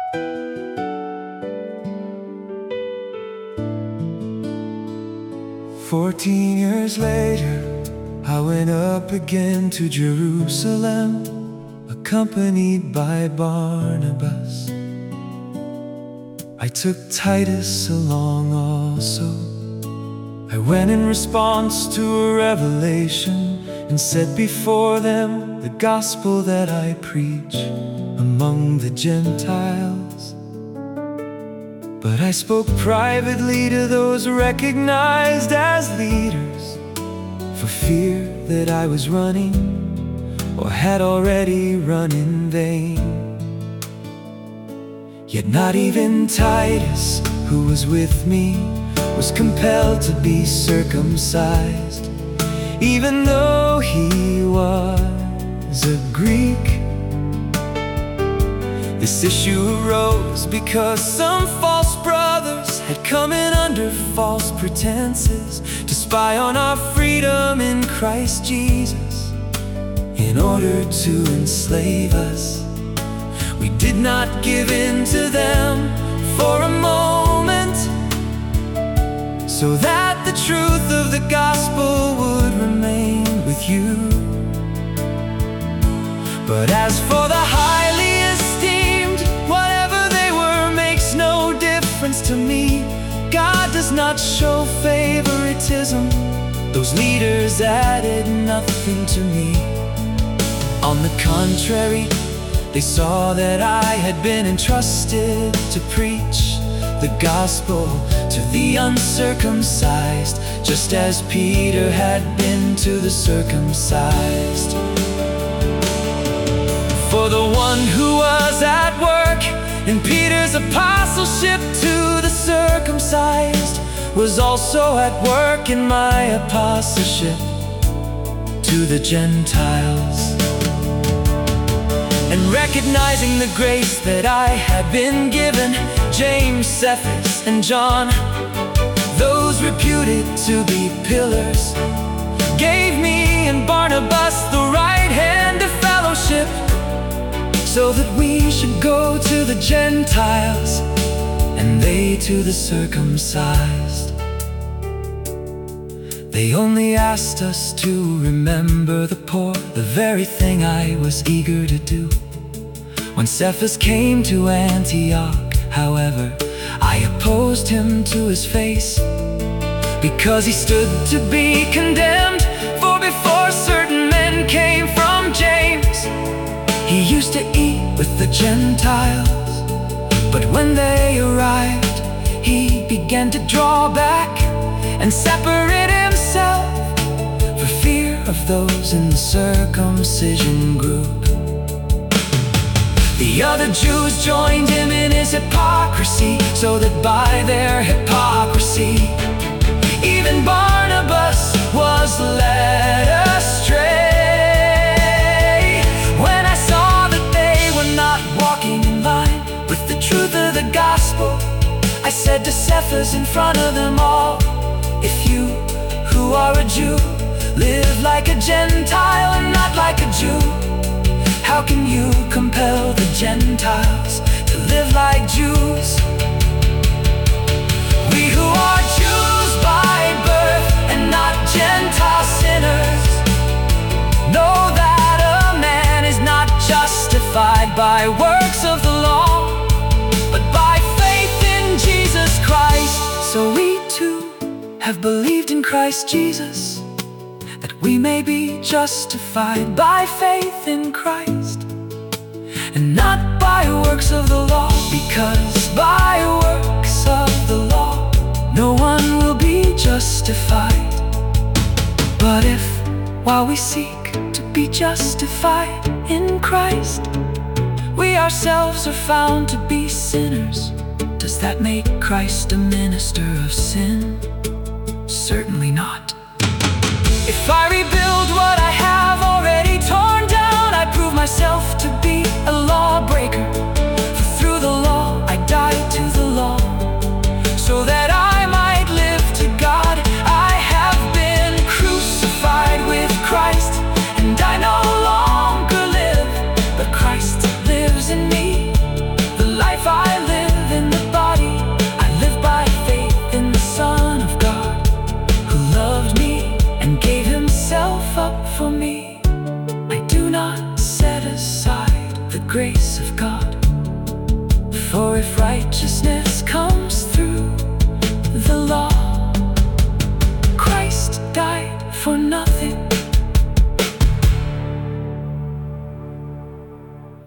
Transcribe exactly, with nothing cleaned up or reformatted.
Fourteen years later, I went up again to Jerusalem, accompanied by Barnabas. I took Titus along also. I went in response to a revelation and set before them the gospel that I preach among the Gentiles. But I spoke privately to those recognized as leaders, for fear that I was running or had already run in vain. Yet not even Titus, who was with me, was compelled to be circumcised, even though he was a Greek. This issue arose because some false brothers had come in under false pretenses to spy on our freedom in Christ Jesus in order to enslave us. We did not give in to them for a moment, so that the truth of the gospel would remain with you. But as for the highly esteemed, whatever they were makes no difference to me. God does not show favoritism. Those leaders added nothing to me. On the contrary, they saw that I had been entrusted to preach the gospel to the uncircumcised, just as Peter had been to the circumcised. For the one who was at work in Peter's apostleship to the circumcised was also at work in my apostleship to the Gentiles. And recognizing the grace that I had been given, James, Cephas, and John, those reputed to be pillars, gave me and Barnabas the right hand of fellowship, so that we should go to the Gentiles and they to the circumcised. They only asked us to remember the poor, the very thing I was eager to do. When Cephas came to Antioch, however, I opposed him to his face, because he stood to be condemned. For before certain men came from James, he used to eat with the Gentiles. But when they arrived, he began to draw back and separate himself for fear of those in the circumcision group. The other Jews joined him in his hypocrisy, so that by their hypocrisy even Barnabas was led astray. When I saw that they were not walking in line with the truth of the gospel, I said to Cephas in front of them all, if you, who are a Jew, live like a Gentile and not like a Jew, how can you compel the Gentiles to live like Jews? We who are Jews by birth and not Gentile sinners know that a man is not justified by works of the law, but by faith in Jesus Christ. So we too have believed in Christ Jesus, that we may be justified by faith in Christ, and not by works of the law, because by works of the law no one will be justified. But if, while we seek to be justified in Christ, we ourselves are found to be sinners, does that make Christ a minister of sin? Certainly not. If I rebuild what I have already torn down, I prove myself to be a lawbreaker. For through the law I died to the law, so that I might live to God. I have been crucified with Christ, and I no longer live, but Christ lives in me. The life I for me. I do not set aside the grace of God, for if righteousness comes through the law,